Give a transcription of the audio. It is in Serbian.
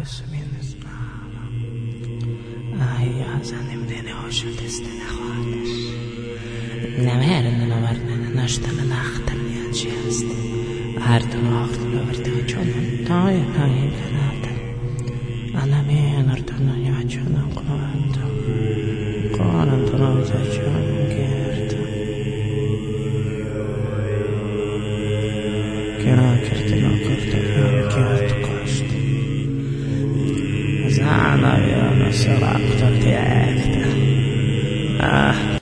Zumindest ja sam im ne hoću da ste na hvataš. Naverno varna našta na nahtar njačijast. Arton ahton övertön çoğunun. Ta je kanata. Ana mi enarton njačano.